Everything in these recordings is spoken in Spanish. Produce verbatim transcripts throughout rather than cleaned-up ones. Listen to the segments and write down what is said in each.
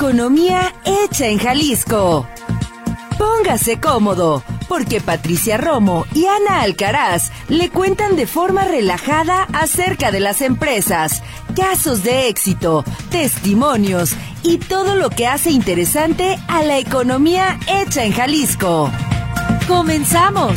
Economía hecha en Jalisco. Póngase cómodo, porque Patricia Romo y Ana Alcaraz le cuentan de forma relajada acerca de las empresas, casos de éxito, testimonios y todo lo que hace interesante a la economía hecha en Jalisco. ¡Comenzamos!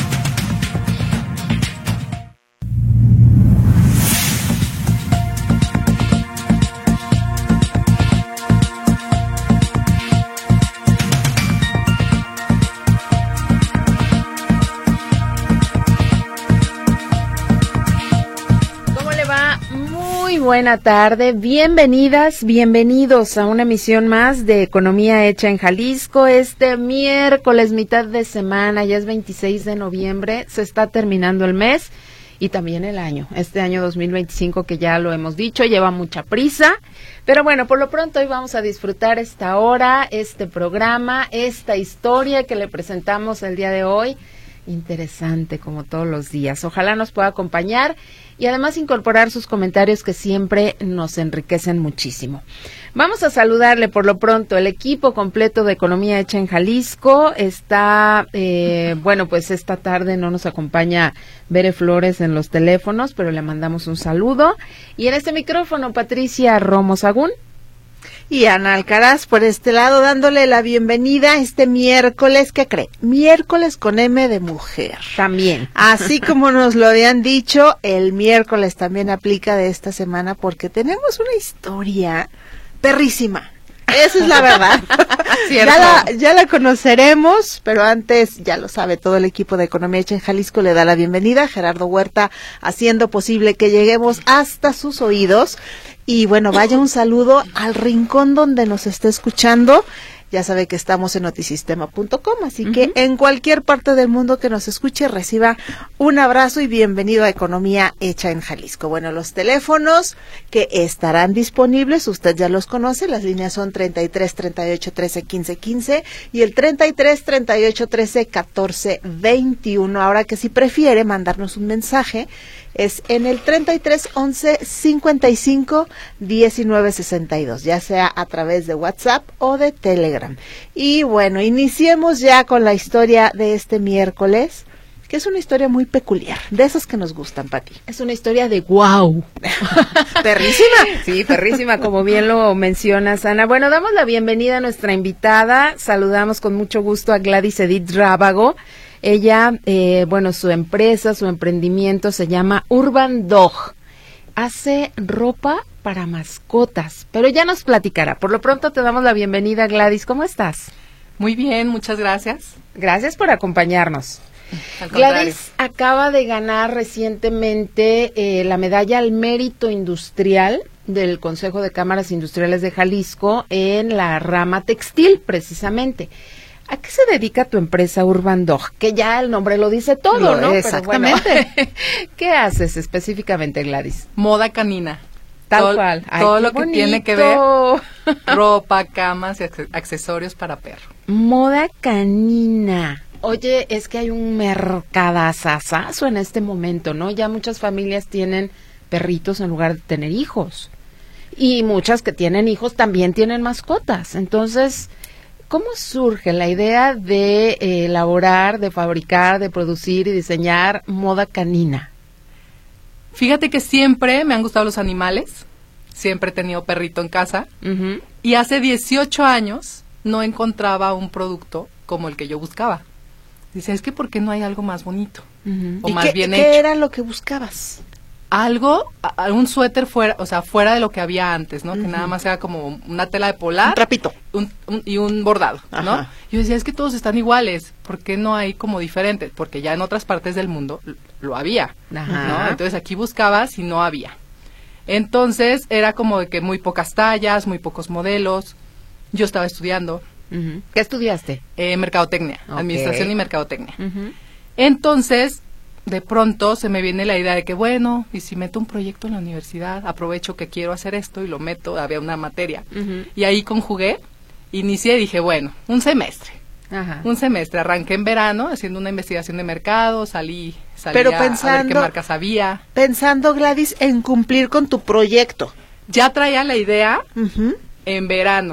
Buena tarde, bienvenidas, bienvenidos a una emisión más de Economía Hecha en Jalisco. Este miércoles, mitad de semana, ya es veintiséis de noviembre, se está terminando el mes y también el año, este año dos mil veinticinco que ya lo hemos dicho, lleva mucha prisa, pero bueno, por lo pronto hoy vamos a disfrutar esta hora, este programa, esta historia que le presentamos el día de hoy. Interesante como todos los días. Ojalá nos pueda acompañar y además incorporar sus comentarios que siempre nos enriquecen muchísimo. Vamos a saludarle por lo pronto el equipo completo de Economía Hecha en Jalisco. Está, eh, bueno, pues esta tarde no nos acompaña Bere Flores en los teléfonos, pero le mandamos un saludo. Y en este micrófono, Patricia Romo Sagún. Y Ana Alcaraz por este lado, dándole la bienvenida este miércoles, ¿qué cree? Miércoles con M de mujer. También. Así como nos lo habían dicho, el miércoles también aplica de esta semana porque tenemos una historia perrísima. Esa es la verdad. ya, la, ya la conoceremos, pero antes, ya lo sabe, todo el equipo de Economía Hecha en Jalisco le da la bienvenida. Gerardo Huerta haciendo posible que lleguemos hasta sus oídos. Y bueno, vaya un saludo al rincón donde nos esté escuchando. Ya sabe que estamos en notisistema punto com, así uh-huh. que en cualquier parte del mundo que nos escuche, reciba un abrazo y bienvenido a Economía Hecha en Jalisco. Bueno, los teléfonos que estarán disponibles, usted ya los conoce, las líneas son treinta y tres, treinta y ocho, trece, quince, quince y el treinta y tres, treinta y ocho, trece, catorce, veintiuno. Ahora que si prefiere mandarnos un mensaje, es en el treinta y tres, once, cincuenta y cinco, diecinueve, sesenta y dos, ya sea a través de WhatsApp o de Telegram. Y bueno, iniciemos ya con la historia de este miércoles, que es una historia muy peculiar, de esas que nos gustan, Pati. Es una historia de wow. ¿Perrísima? Sí, perrísima, como bien lo mencionas, Ana. Bueno, damos la bienvenida a nuestra invitada, saludamos con mucho gusto a Gladys Edith Rábago. Ella, eh, bueno, su empresa, su emprendimiento se llama Urban Dog. Hace ropa para mascotas, pero ya nos platicará. Por lo pronto te damos la bienvenida, Gladys. ¿Cómo estás? Muy bien, muchas gracias. Gracias por acompañarnos. Al contrario. Gladys acaba de ganar recientemente eh, la medalla al mérito industrial del Consejo de Cámaras Industriales de Jalisco en la rama textil, precisamente. ¿A qué se dedica tu empresa Urban Dog? Que ya el nombre lo dice todo, lo ¿no? Exactamente. Pero bueno, ¿qué haces específicamente, Gladys? Moda canina. Tal todo, cual. Ay, todo lo que bonito. tiene que ver ropa, camas y accesorios para perro. Moda canina. Oye, es que hay un mercadazazazo en este momento, ¿no? Ya muchas familias tienen perritos en lugar de tener hijos. Y muchas que tienen hijos también tienen mascotas. Entonces, ¿cómo surge la idea de eh, elaborar, de fabricar, de producir y diseñar moda canina? Fíjate que siempre me han gustado los animales, siempre he tenido perrito en casa, uh-huh. y hace dieciocho años no encontraba un producto como el que yo buscaba. Dice, es que ¿por qué no hay algo más bonito? Uh-huh. O ¿Y más qué, bien qué hecho? era lo que buscabas? Algo, algún suéter fuera, o sea, fuera de lo que había antes, ¿no? Uh-huh. Que nada más era como una tela de polar. Un trapito. Un, un, y un bordado, Ajá. ¿no? Yo decía, es que todos están iguales, ¿por qué no hay como diferentes? Porque ya en otras partes del mundo lo había, Ajá. ¿no? Entonces aquí buscabas y no había. Entonces era como de que muy pocas tallas, muy pocos modelos. Yo estaba estudiando. Uh-huh. ¿Qué estudiaste? Eh, mercadotecnia, Okay. administración y mercadotecnia. Uh-huh. Entonces, de pronto se me viene la idea de que, bueno, y si meto un proyecto en la universidad, aprovecho que quiero hacer esto y lo meto, había una materia. Uh-huh. Y ahí conjugué, inicié y dije, bueno, un semestre. Ajá. Un semestre, arranqué en verano haciendo una investigación de mercado, salí, salí Pero a, pensando, a ver qué marcas había. Pensando, Gladys, en cumplir con tu proyecto. Ya traía la idea uh-huh. en verano.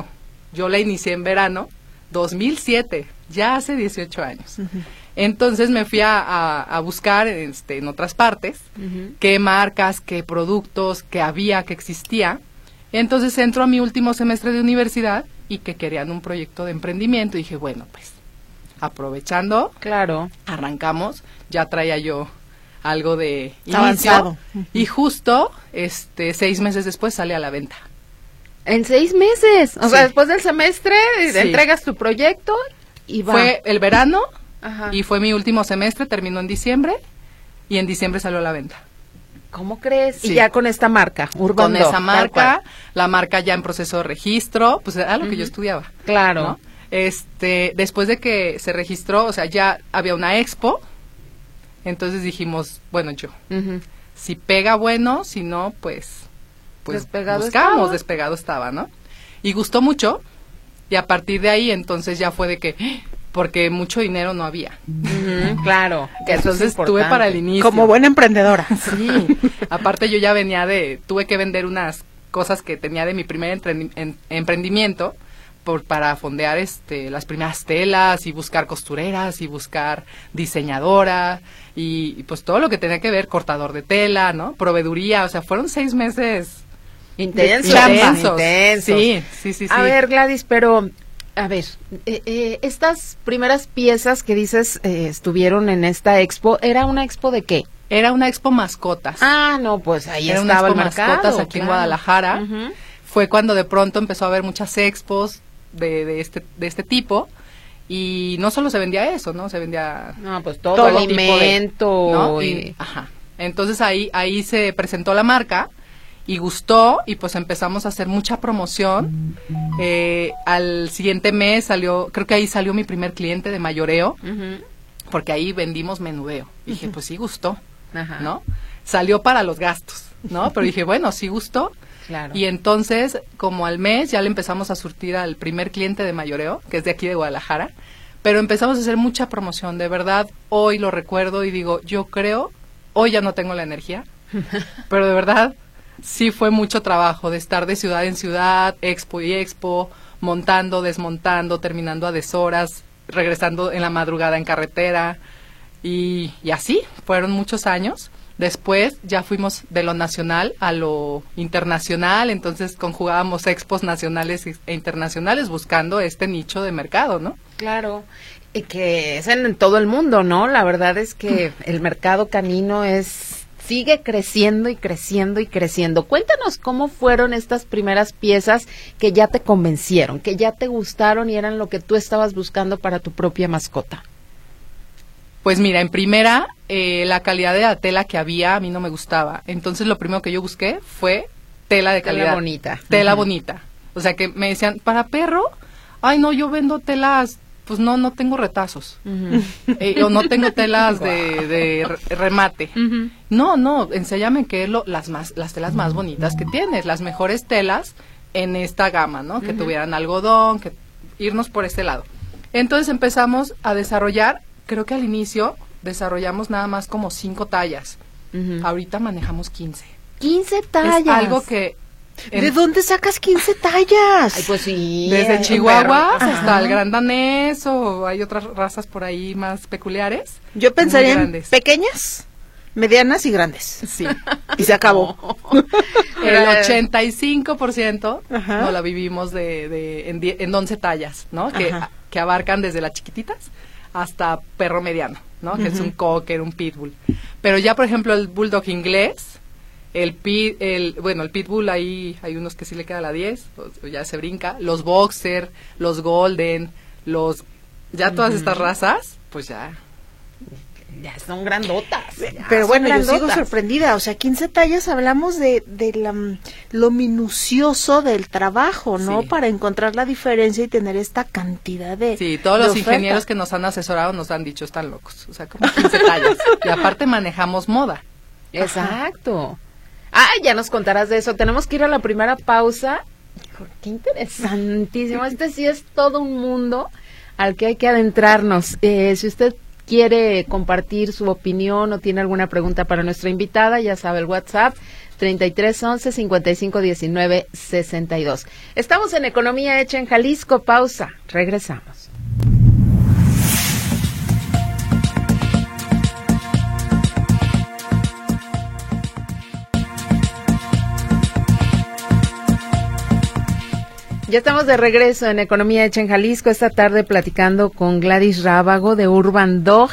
Yo la inicié en verano dos mil siete, ya hace dieciocho años. Uh-huh. Entonces me fui a, a, a buscar este, en otras partes uh-huh. qué marcas, qué productos, qué había, qué existía. Entonces entro a mi último semestre de universidad y que querían un proyecto de emprendimiento. Y dije, bueno, pues aprovechando, claro, arrancamos. Ya traía yo algo de avanzado. Inicio, y justo este seis meses después sale a la venta. En seis meses, o sí. sea, después del semestre sí. entregas tu proyecto y va. Fue el verano Ajá. y fue mi último semestre, terminó en diciembre y en diciembre salió a la venta. ¿Cómo crees? Sí. Y ya con esta marca, Urban Con Dog, esa marca, la marca ya en proceso de registro, pues era lo uh-huh. que yo estudiaba. Claro. ¿no? Este, después de que se registró, o sea, ya había una expo, entonces dijimos, bueno, yo, uh-huh. si pega bueno, si no, pues, pues despegado buscamos, estaba. despegado estaba, ¿no? Y gustó mucho, y a partir de ahí, entonces ya fue de que, porque mucho dinero no había. Uh-huh, claro. Que entonces tuve para el inicio. Como buena emprendedora. Sí. Aparte yo ya venía de, tuve que vender unas cosas que tenía de mi primer entre, en, emprendimiento, por, para fondear este las primeras telas y buscar costureras y buscar diseñadora y, y pues todo lo que tenía que ver, cortador de tela, ¿no? Proveeduría, o sea, fueron seis meses intensos. intensos. intensos. Sí, sí, sí, sí. A ver, Gladys, pero, a ver, eh, eh, estas primeras piezas que dices eh, estuvieron en esta expo, ¿era una expo de qué? Era una expo mascotas. Ah, no, pues ahí Era estaba una el expo mercado. mascotas aquí claro. en Guadalajara. Uh-huh. Fue cuando de pronto empezó a haber muchas expos de, de este de este tipo y no solo se vendía eso, ¿no? Se vendía no, pues todo, todo alimento tipo de, ¿no? y... y, ajá. Entonces ahí ahí se presentó la marca y gustó y pues empezamos a hacer mucha promoción. Eh, al siguiente mes salió, creo que ahí salió mi primer cliente de mayoreo, uh-huh. porque ahí vendimos menudeo. Y dije, uh-huh. pues sí gustó, Ajá. ¿no? Salió para los gastos, ¿no? Pero dije, bueno, sí gustó. Claro. Y entonces, como al mes, ya le empezamos a surtir al primer cliente de mayoreo, que es de aquí de Guadalajara, pero empezamos a hacer mucha promoción, de verdad, hoy lo recuerdo y digo, yo creo, hoy ya no tengo la energía, pero de verdad, sí fue mucho trabajo de estar de ciudad en ciudad, expo y expo, montando, desmontando, terminando a deshoras, regresando en la madrugada en carretera, y, y así, fueron muchos años. Después ya fuimos de lo nacional a lo internacional, entonces conjugábamos expos nacionales e internacionales buscando este nicho de mercado, ¿no? Claro, y que es en todo el mundo, ¿no? La verdad es que el mercado canino es sigue creciendo y creciendo y creciendo. Cuéntanos cómo fueron estas primeras piezas que ya te convencieron, que ya te gustaron y eran lo que tú estabas buscando para tu propia mascota. Pues mira, en primera, eh, la calidad de la tela que había a mí no me gustaba. Entonces lo primero que yo busqué fue tela de calidad. Tela bonita. Tela uh-huh. bonita. O sea que me decían, ¿para perro? Ay, no, yo vendo telas, pues no, no tengo retazos. Uh-huh. Eh, o no tengo telas de, de remate. Uh-huh. No, no, enséñame qué es lo, las, más, las telas más bonitas que tienes, las mejores telas en esta gama, ¿no? Que uh-huh. tuvieran algodón, que irnos por este lado. Entonces empezamos a desarrollar. Creo que al inicio desarrollamos nada más como cinco tallas. Uh-huh. Ahorita manejamos quince. quince tallas. Es algo que... En... ¿De dónde sacas quince tallas? Ay, pues sí. Desde Chihuahuas hasta Ajá. el gran danés o hay otras razas por ahí más peculiares. Yo pensaría en pequeñas, medianas y grandes. Sí. Y se acabó. El ochenta y cinco por ciento Ajá. no la vivimos de, de en, die, en once tallas, ¿no? Que, que abarcan desde las chiquititas hasta perro mediano, ¿no? Uh-huh. Que es un cocker, un pitbull. Pero ya, por ejemplo, el bulldog inglés, el pit, el bueno, el pitbull ahí hay unos que sí le queda la diez, o, o ya se brinca, los boxer, los golden, los ya todas uh-huh. estas razas, pues ya ya son grandotas. Ya Pero son bueno, grandotas. Yo sigo sorprendida, o sea, quince tallas hablamos de, de la, lo minucioso del trabajo, ¿no? Sí. Para encontrar la diferencia y tener esta cantidad de Sí, todos de los oferta. Ingenieros que nos han asesorado nos han dicho, están locos, o sea, como quince tallas. Y aparte manejamos moda. Exacto. Ah, ya nos contarás de eso. Tenemos que ir a la primera pausa. Qué interesantísimo. Este sí es todo un mundo al que hay que adentrarnos. Eh, si usted quiere compartir su opinión o tiene alguna pregunta para nuestra invitada, ya sabe el WhatsApp treinta y tres once, cincuenta y cinco diecinueve, sesenta y dos. Estamos en Economía Hecha en Jalisco. Pausa. Regresamos. Ya estamos de regreso en Economía Hecha en Jalisco, esta tarde platicando con Gladys Rábago de Urban Dog.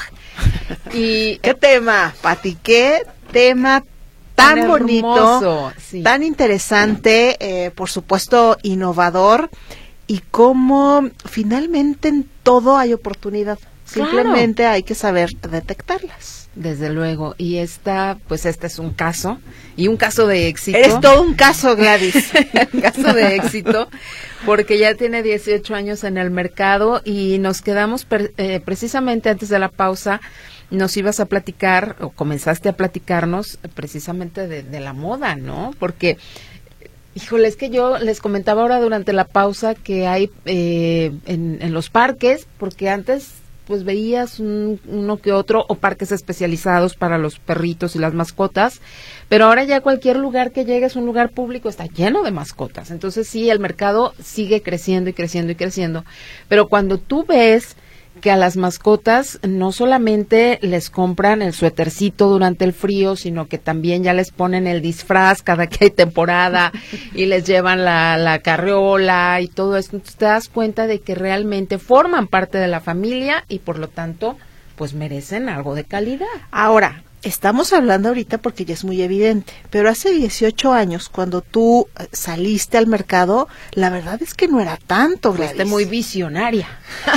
Y ¿qué tema, Pati? ¿Qué tema tan, tan bonito, sí. tan interesante, eh, por supuesto innovador, y cómo finalmente en todo hay oportunidad. Simplemente claro. hay que saber detectarlas. Desde luego, y esta, pues este es un caso, y un caso de éxito. Eres todo un caso, Gladys. Un caso de éxito, porque ya tiene dieciocho años en el mercado, y nos quedamos per, eh, precisamente antes de la pausa, nos ibas a platicar, o comenzaste a platicarnos precisamente de, de la moda, ¿no? Porque, híjole, es que yo les comentaba ahora durante la pausa que hay eh, en, en los parques, porque antes pues veías un, uno que otro, o parques especializados para los perritos y las mascotas, pero ahora ya cualquier lugar que llegues, un lugar público, está lleno de mascotas. Entonces sí, el mercado sigue creciendo y creciendo y creciendo, pero cuando tú ves que a las mascotas no solamente les compran el suétercito durante el frío, sino que también ya les ponen el disfraz cada que hay temporada y les llevan la, la carriola y todo esto, entonces te das cuenta de que realmente forman parte de la familia y por lo tanto pues merecen algo de calidad. Ahora, estamos hablando ahorita porque ya es muy evidente, pero hace dieciocho años, cuando tú saliste al mercado, la verdad es que no era tanto, Gladys. Fuiste muy visionaria,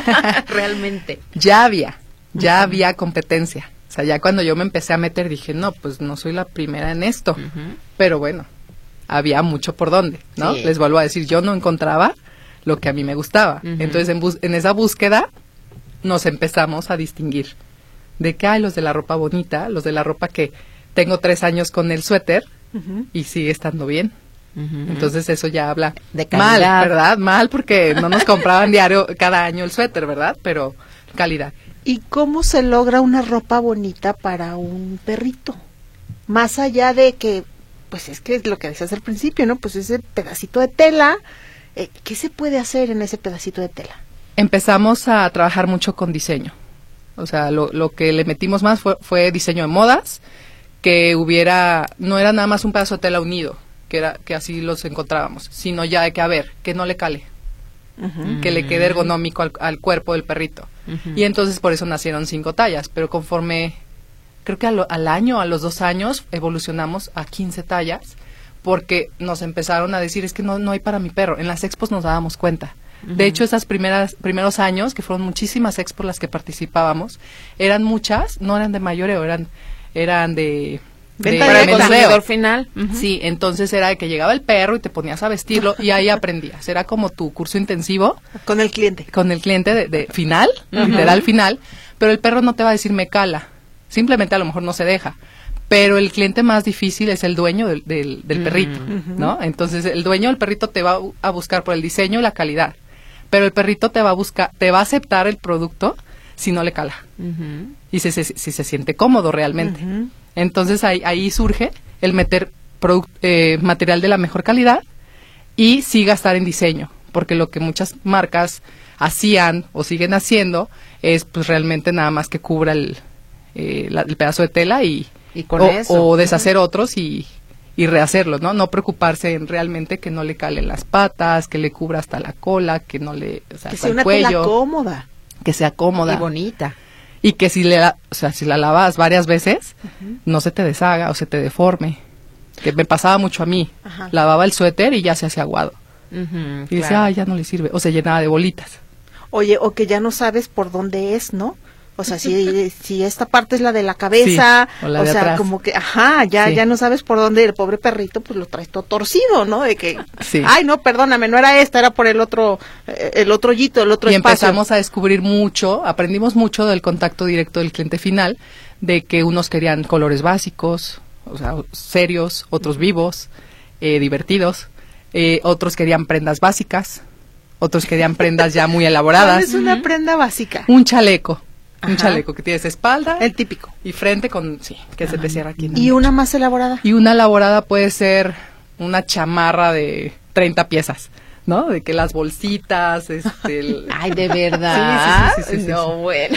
realmente. Ya había, ya uh-huh. había competencia. O sea, ya cuando yo me empecé a meter dije, no, pues no soy la primera en esto. Uh-huh. Pero bueno, había mucho por dónde, ¿no? Sí. Les vuelvo a decir, yo no encontraba lo que a mí me gustaba. Uh-huh. Entonces, en, bus- en esa búsqueda nos empezamos a distinguir. De que hay los de la ropa bonita, los de la ropa que tengo tres años con el suéter uh-huh. y sigue estando bien. Uh-huh. Entonces eso ya habla de calidad, mal, ¿verdad? Mal porque no nos compraban diario cada año el suéter, ¿verdad? Pero calidad. ¿Y cómo se logra una ropa bonita para un perrito? Más allá de que, pues es que es lo que decías al principio, ¿no? Pues ese pedacito de tela, eh, ¿qué se puede hacer en ese pedacito de tela? Empezamos a trabajar mucho con diseño. O sea, lo, lo que le metimos más fue, fue diseño de modas, que hubiera, no era nada más un pedazo de tela unido, que era que así los encontrábamos, sino ya de que, a ver, que no le cale, uh-huh. que le quede ergonómico al, al cuerpo del perrito. Uh-huh. Y entonces por eso nacieron cinco tallas, pero conforme, creo que al, al año, a los dos años, evolucionamos a quince tallas, porque nos empezaron a decir, es que no, no hay para mi perro. En las expos nos dábamos cuenta. De hecho, esas primeras primeros años, que fueron muchísimas expos las que participábamos, eran muchas, no eran de mayoreo, eran eran de de, de para el consumidor final. Uh-huh. Sí, entonces era de que llegaba el perro y te ponías a vestirlo y ahí aprendías. Era como tu curso intensivo con el cliente, con el cliente de, de final, uh-huh. literal final, pero el perro no te va a decir me cala, simplemente a lo mejor no se deja. Pero el cliente más difícil es el dueño del, del, del perrito, uh-huh. ¿no? Entonces el dueño del perrito te va a buscar por el diseño y la calidad. Pero el perrito te va a buscar, te va a aceptar el producto si no le cala. Uh-huh. Y si, si, si se siente cómodo realmente. Uh-huh. Entonces ahí, ahí surge el meter product, eh, material de la mejor calidad y sí gastar en diseño. Porque lo que muchas marcas hacían o siguen haciendo es pues realmente nada más que cubra el, eh, la, el pedazo de tela y, y con o, eso. o deshacer uh-huh. otros y... y rehacerlo, ¿no? No preocuparse en realmente que no le calen las patas, que le cubra hasta la cola, que no le, o sea, que hasta sea el una cuello, tela cómoda, que sea cómoda y bonita, y que si le, o sea, si la lavas varias veces, uh-huh. no se te deshaga o se te deforme, que me pasaba mucho a mí, uh-huh. lavaba el suéter y ya se hacía aguado, uh-huh, y decía, ah, ya no le sirve, o se llenaba de bolitas. Oye, o que ya no sabes por dónde es, ¿no? O sea, si, si esta parte es la de la cabeza, sí, o, la o de sea, atrás. Como que, ajá, ya sí. ya no sabes por dónde, el pobre perrito pues lo traes todo torcido, ¿no? De que, sí. ay, no, perdóname, no era esta, era por el otro, eh, el otro hoyito, el otro y espacio. Y empezamos a descubrir mucho, aprendimos mucho del contacto directo del cliente final, de que unos querían colores básicos, o sea, serios, otros vivos, eh, divertidos, eh, otros querían prendas básicas, otros querían prendas ya muy elaboradas. ¿Cuál es una prenda básica? Un chaleco. Ajá. Un chaleco que tienes espalda. El típico. Y frente con, sí, que Ajá. se te cierra aquí. En ¿Y el una más elaborada? Y una elaborada puede ser una chamarra de treinta piezas, ¿no? De que las bolsitas, este... El... Ay, ¿de verdad? Sí, sí, sí, sí, sí, no, sí. bueno.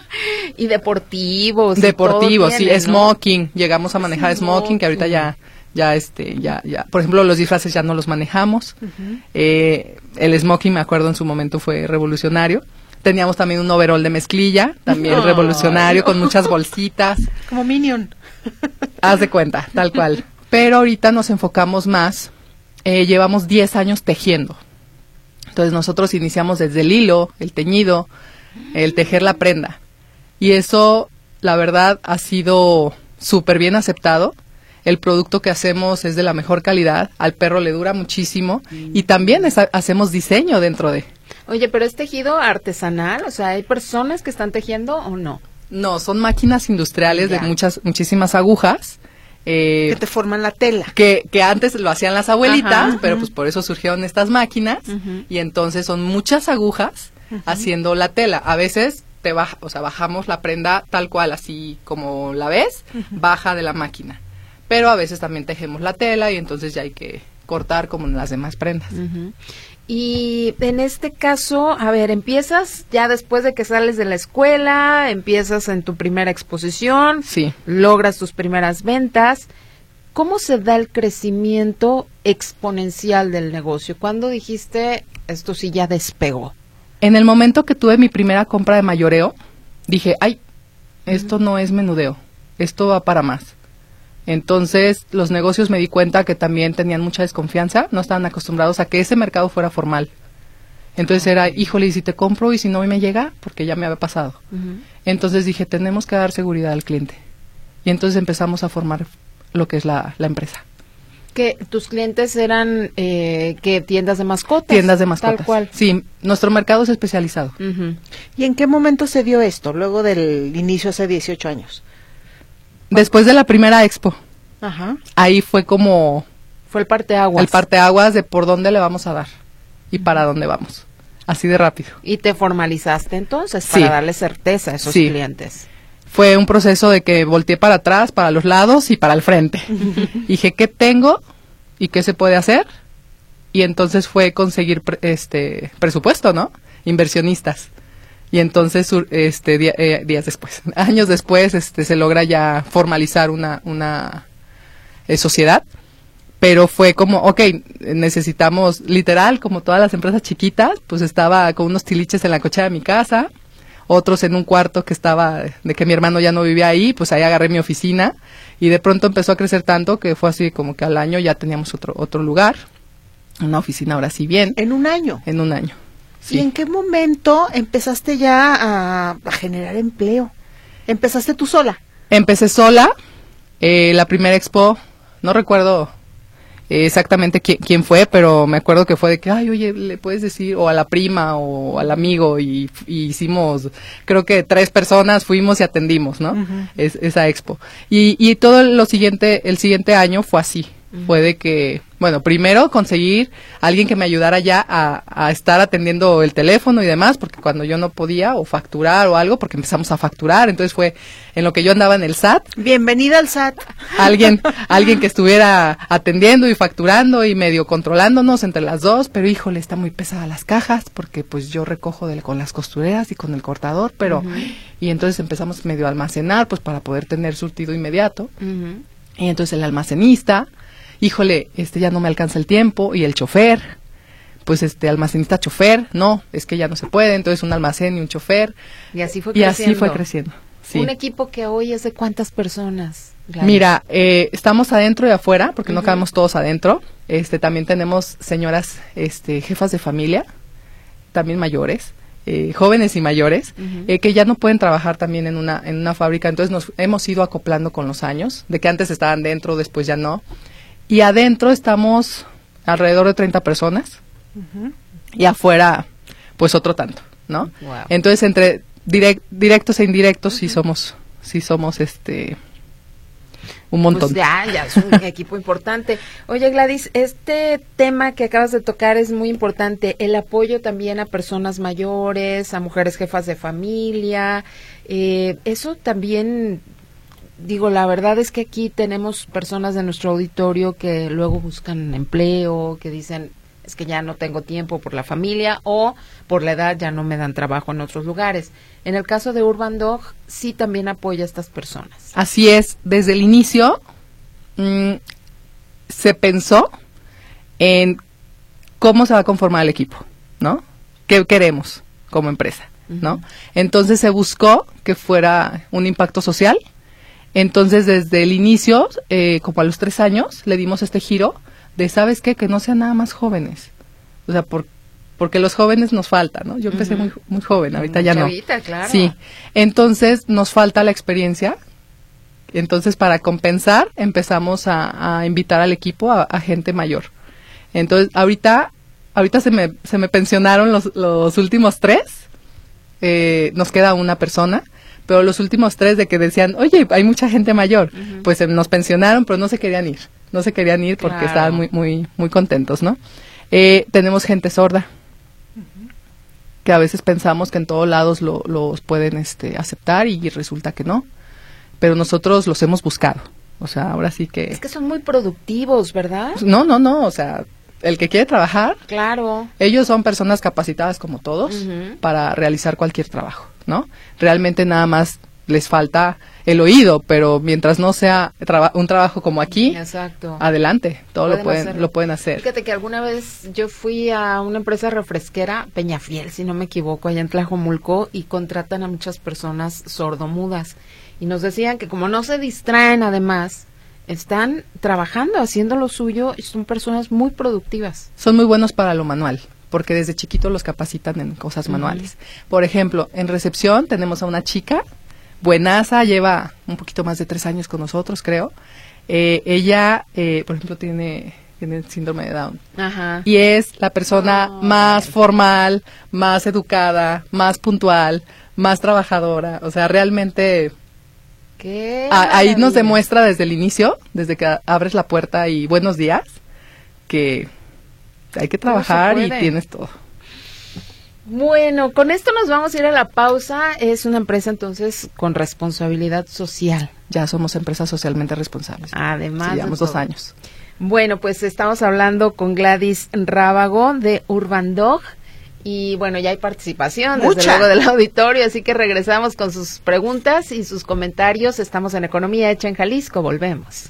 Y deportivos. Deportivos, sí, tiene, smoking. ¿No? Llegamos a manejar smoking. smoking, que ahorita ya... ya este ya ya por ejemplo los disfraces ya no los manejamos. Uh-huh. eh, el smoking me acuerdo en su momento fue revolucionario. Teníamos también un overol de mezclilla, también no, revolucionario, no. con muchas bolsitas, como Minion. Haz de cuenta, tal cual. Pero ahorita nos enfocamos más, eh, llevamos diez años tejiendo. Entonces nosotros iniciamos desde el hilo, el teñido, el tejer la prenda, y eso la verdad ha sido súper bien aceptado. El producto que hacemos es de la mejor calidad, al perro le dura muchísimo mm. y también es, hacemos diseño dentro de. Oye, pero ¿es tejido artesanal? O sea, ¿hay personas que están tejiendo o no? No, son máquinas industriales ya. de muchas, muchísimas agujas. Eh, que te forman la tela. Que, que antes lo hacían las abuelitas, ajá, pero uh-huh. pues por eso surgieron estas máquinas uh-huh. y entonces son muchas agujas uh-huh. haciendo la tela. A veces te baja, o sea, bajamos la prenda tal cual, así como la ves, uh-huh. baja de la máquina. Pero a veces también tejemos la tela y entonces ya hay que cortar como en las demás prendas. Uh-huh. Y en este caso, a ver, empiezas ya después de que sales de la escuela, empiezas en tu primera exposición, sí. logras tus primeras ventas. ¿Cómo se da el crecimiento exponencial del negocio? ¿Cuándo dijiste, esto sí ya despegó? En el momento que tuve mi primera compra de mayoreo, dije, ay, esto uh-huh. no es menudeo, esto va para más. Entonces, los negocios me di cuenta que también tenían mucha desconfianza, no estaban acostumbrados a que ese mercado fuera formal. Entonces era, híjole, ¿y si te compro y si no me llega? Porque ya me había pasado. Uh-huh. Entonces dije, tenemos que dar seguridad al cliente. Y entonces empezamos a formar lo que es la, la empresa. ¿Que tus clientes eran eh, que tiendas de mascotas? Tiendas de mascotas. Tal cual. Sí, nuestro mercado es especializado. Uh-huh. ¿Y en qué momento se dio esto, luego del inicio hace dieciocho años? Después de la primera expo. Ajá. Ahí fue como... Fue el parteaguas. El parteaguas de por dónde le vamos a dar y para dónde vamos. Así de rápido. ¿Y te formalizaste entonces para sí. darle certeza a esos sí. clientes? Fue un proceso de que volteé para atrás, para los lados y para el frente. Dije, ¿qué tengo y qué se puede hacer? Y entonces fue conseguir pre- este presupuesto, ¿no? Inversionistas. Y entonces, este día, eh, días después, años después, este se logra ya formalizar una una eh, sociedad, pero fue como, ok, necesitamos, literal, como todas las empresas chiquitas, pues estaba con unos tiliches en la cochera de mi casa, otros en un cuarto que estaba, de que mi hermano ya no vivía ahí, pues ahí agarré mi oficina, y de pronto empezó a crecer tanto que fue así como que al año ya teníamos otro otro lugar, una oficina ahora sí bien. ¿En un año? En un año. Sí. ¿Y en qué momento empezaste ya a, a generar empleo? ¿Empezaste tú sola? Empecé sola, eh, la primera expo, no recuerdo eh, exactamente quién, quién fue, pero me acuerdo que fue de que, ay, oye, le puedes decir, o a la prima, o al amigo, y, y hicimos, creo que tres personas fuimos y atendimos, ¿no? Uh-huh. Es, esa expo. Y, y todo lo siguiente, el siguiente año fue así. Fue de que, bueno, primero conseguir a alguien que me ayudara ya a, a estar atendiendo el teléfono y demás, porque cuando yo no podía, o facturar o algo, porque empezamos a facturar, entonces fue en lo que yo andaba en el S A T. Bienvenida al S A T. Alguien, alguien que estuviera atendiendo y facturando y medio controlándonos entre las dos, pero híjole, está muy pesada las cajas, porque pues yo recojo del, con las costureras y con el cortador, pero, uh-huh. y entonces empezamos medio a almacenar, pues para poder tener surtido inmediato, uh-huh. y entonces el almacenista, híjole, este ya no me alcanza el tiempo, y el chofer, pues este almacenista chofer, no, es que ya no se puede, entonces un almacén y un chofer. Y así fue y creciendo. Y así fue creciendo, sí. Un equipo que hoy es de ¿cuántas personas? Gladys? Mira, eh, estamos adentro y afuera, porque uh-huh. no cabemos todos adentro, este también tenemos señoras, este jefas de familia, también mayores, eh, jóvenes y mayores, uh-huh. eh, que ya no pueden trabajar también en una, en una fábrica, entonces nos hemos ido acoplando con los años, de que antes estaban dentro, después ya no. Y adentro estamos alrededor de treinta personas, uh-huh. y afuera, pues otro tanto, ¿no? Wow. Entonces, entre direct, directos e indirectos, uh-huh. sí somos, sí somos, este, un montón. Pues ya, ya es un equipo importante. Oye, Gladys, este tema que acabas de tocar es muy importante, el apoyo también a personas mayores, a mujeres jefas de familia, eh, eso también, digo, la verdad es que aquí tenemos personas de nuestro auditorio que luego buscan empleo, que dicen, es que ya no tengo tiempo por la familia o por la edad ya no me dan trabajo en otros lugares. En el caso de Urban Dog, sí también apoya a estas personas. Así es, desde el inicio mmm, se pensó en cómo se va a conformar el equipo, ¿no? ¿Qué queremos como empresa, uh-huh. ¿no? Entonces se buscó que fuera un impacto social. Entonces desde el inicio, eh, como a los tres años, le dimos este giro de, ¿sabes qué? Que no sean nada más jóvenes. O sea, por, porque los jóvenes nos falta, ¿no? Yo empecé uh-huh. muy muy joven, ahorita muy ya chavita, no. Claro. Sí, entonces nos falta la experiencia. Entonces, para compensar, empezamos a, a invitar al equipo a, a gente mayor. Entonces, ahorita ahorita se me se me pensionaron los, los últimos tres. Eh, nos queda una persona. Pero los últimos tres de que decían, oye, hay mucha gente mayor, uh-huh. pues eh, nos pensionaron, pero no se querían ir. No se querían ir porque claro. estaban muy muy muy contentos, ¿no? Eh, tenemos gente sorda, uh-huh. que a veces pensamos que en todos lados lo, los pueden este, aceptar y resulta que no. Pero nosotros los hemos buscado. O sea, ahora sí que... Es que son muy productivos, ¿verdad? No, no, no, o sea, el que quiere trabajar... Claro. Ellos son personas capacitadas como todos uh-huh. para realizar cualquier trabajo, ¿no? Realmente nada más les falta el oído, pero mientras no sea traba- un trabajo como aquí, exacto. adelante, todo pueden lo pueden hacerlo. lo pueden hacer. Fíjate que alguna vez yo fui a una empresa refresquera, Peñafiel, si no me equivoco, allá en Tlajomulco, y contratan a muchas personas sordomudas. Y nos decían que como no se distraen, además, están trabajando, haciendo lo suyo, y son personas muy productivas. Son muy buenos para lo manual, porque desde chiquitos los capacitan en cosas manuales. Uh-huh. Por ejemplo, en recepción tenemos a una chica, buenaza, lleva un poquito más de tres años con nosotros, creo. Eh, ella, eh, por ejemplo, tiene, tiene síndrome de Down. Ajá. Y es la persona oh, más okay. formal, más educada, más puntual, más trabajadora. O sea, realmente... ¿Qué? A, ahí nos demuestra desde el inicio, desde que abres la puerta y buenos días, que hay que trabajar y tienes todo. Bueno, con esto nos vamos a ir a la pausa. Es una empresa entonces con responsabilidad social. Ya somos empresas socialmente responsables. Además, sí, llevamos dos años. Bueno, pues estamos hablando con Gladys Rábago de Urban Dog. Y bueno, ya hay participación, desde Mucha. luego del auditorio, así que regresamos con sus preguntas y sus comentarios. Estamos en Economía Hecha en Jalisco, volvemos.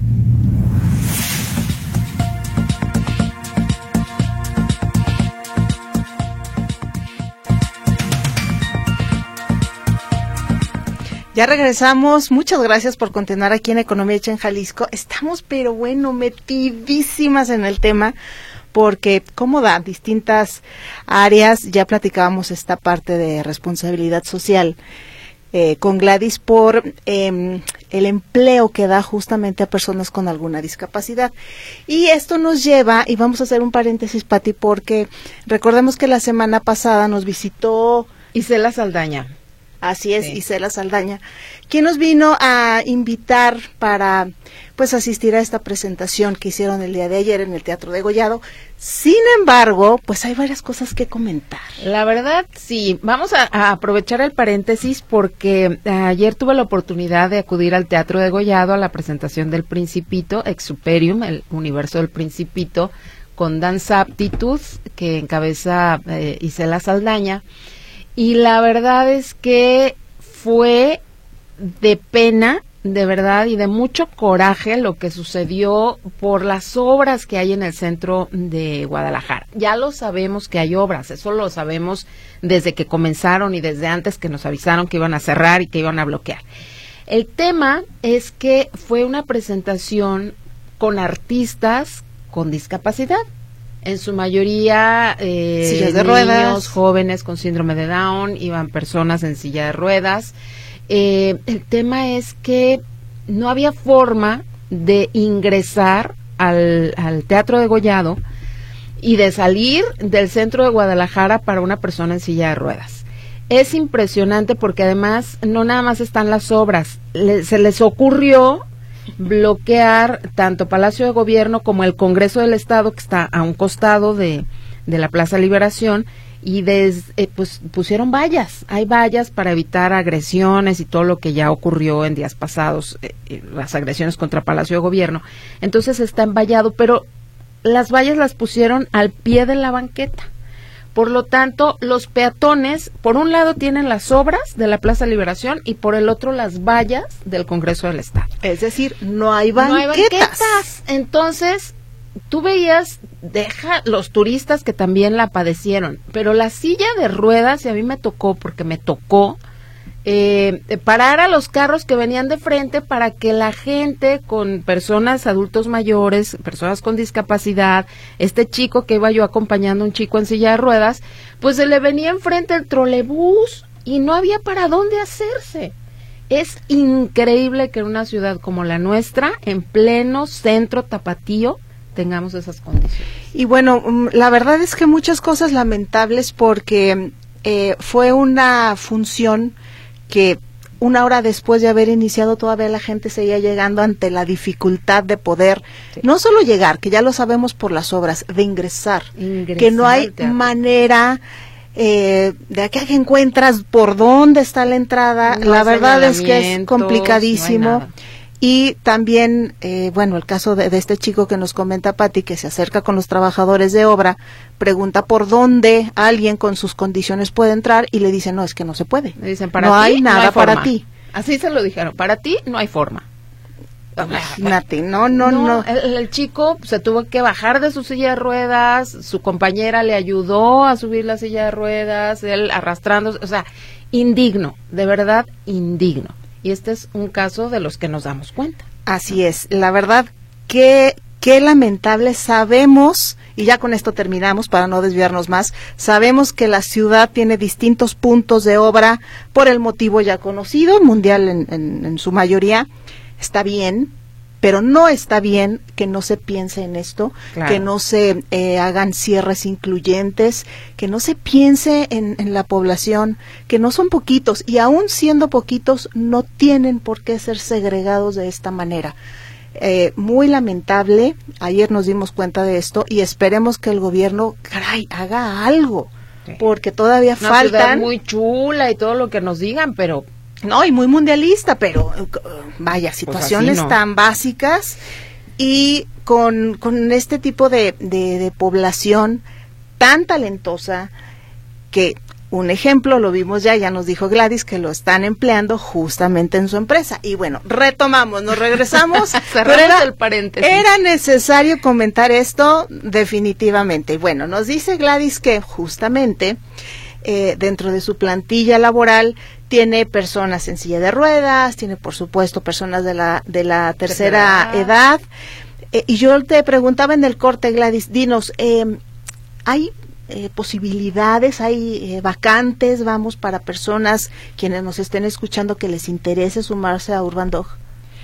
Ya regresamos, muchas gracias por continuar aquí en Economía Hecha en Jalisco. Estamos, pero bueno, metidísimas en el tema, porque cómo da distintas áreas. Ya platicábamos esta parte de responsabilidad social eh, con Gladys por eh, el empleo que da justamente a personas con alguna discapacidad. Y esto nos lleva, y vamos a hacer un paréntesis, Pati, porque recordemos que la semana pasada nos visitó Isela Saldaña. Así es, sí. Isela Saldaña, quien nos vino a invitar para pues asistir a esta presentación que hicieron el día de ayer en el Teatro Degollado. Sin embargo, pues hay varias cosas que comentar. La verdad, sí. Vamos a, a aprovechar el paréntesis porque ayer tuve la oportunidad de acudir al Teatro Degollado a la presentación del Principito, Exuperium, el universo del Principito, con Danza Aptitud, que encabeza eh, Isela Saldaña. Y la verdad es que fue de pena, de verdad, y de mucho coraje lo que sucedió por las obras que hay en el centro de Guadalajara. Ya lo sabemos que hay obras, eso lo sabemos desde que comenzaron y desde antes que nos avisaron que iban a cerrar y que iban a bloquear. El tema es que fue una presentación con artistas con discapacidad. En su mayoría eh, sillas de niños, ruedas, jóvenes con síndrome de Down, iban personas en silla de ruedas. Eh, el tema es que no había forma de ingresar al, al Teatro Degollado y de salir del centro de Guadalajara para una persona en silla de ruedas. Es impresionante porque además no nada más están las obras, le, se les ocurrió bloquear tanto Palacio de Gobierno como el Congreso del Estado, que está a un costado de, de la Plaza Liberación, y des, eh, pues pusieron vallas, hay vallas para evitar agresiones y todo lo que ya ocurrió en días pasados, eh, eh, las agresiones contra Palacio de Gobierno. Entonces está envallado, pero las vallas las pusieron al pie de la banqueta. Por lo tanto, los peatones, por un lado tienen las obras de la Plaza Liberación y por el otro las vallas del Congreso del Estado. Es decir, no hay banquetas. No hay banquetas. Entonces, tú veías, deja los turistas que también la padecieron, pero la silla de ruedas, y a mí me tocó, porque me tocó, eh, parar a los carros que venían de frente para que la gente con personas, adultos mayores, personas con discapacidad, este chico que iba yo acompañando, un chico en silla de ruedas, pues se le venía enfrente el trolebús y no había para dónde hacerse. Es increíble que en una ciudad como la nuestra, en pleno centro tapatío, tengamos esas condiciones. Y bueno, la verdad es que muchas cosas lamentables, porque eh, fue una función que una hora después de haber iniciado todavía la gente seguía llegando ante la dificultad de poder, sí, no solo llegar, que ya lo sabemos por las obras, de ingresar, ingresar que no hay manera eh, de acá que encuentras por dónde está la entrada, no la verdad es que es complicadísimo. No, y también, eh, bueno, el caso de, de este chico que nos comenta Pati, que se acerca con los trabajadores de obra, pregunta por dónde alguien con sus condiciones puede entrar y le dicen, no, es que no se puede. Le dicen, para no ti, hay nada no hay para forma. ti. Así se lo dijeron, para ti no hay forma. Imagínate, no, no, no. no. El, el chico se tuvo que bajar de su silla de ruedas, su compañera le ayudó a subir la silla de ruedas, él arrastrando, o sea, indigno, de verdad indigno. Y este es un caso de los que nos damos cuenta. Así es, la verdad, qué, qué lamentable. Sabemos, y ya con esto terminamos para no desviarnos más, sabemos que la ciudad tiene distintos puntos de obra por el motivo ya conocido, mundial en, en, en su mayoría. Está bien, pero no está bien que no se piense en esto, claro, que no se eh, hagan cierres incluyentes, que no se piense en, en la población, que no son poquitos, y aún siendo poquitos, no tienen por qué ser segregados de esta manera. Eh, muy lamentable, ayer nos dimos cuenta de esto, y esperemos que el gobierno, caray, haga algo, sí, porque todavía Una faltan... ciudad muy chula y todo lo que nos digan, pero... No, y muy mundialista, pero vaya, situaciones pues no. tan básicas, y con, con este tipo de, de, de población tan talentosa, que un ejemplo lo vimos ya, ya nos dijo Gladys que lo están empleando justamente en su empresa. Y bueno, retomamos, nos regresamos. Cerramos era, el paréntesis. Era necesario comentar esto definitivamente. Y bueno, nos dice Gladys que justamente eh, dentro de su plantilla laboral tiene personas en silla de ruedas, tiene por supuesto personas de la de la tercera edad. edad. Eh, y yo te preguntaba en el corte, Gladys, dinos, eh, ¿hay eh, posibilidades, hay eh, vacantes, vamos, para personas quienes nos estén escuchando que les interese sumarse a Urban Dog?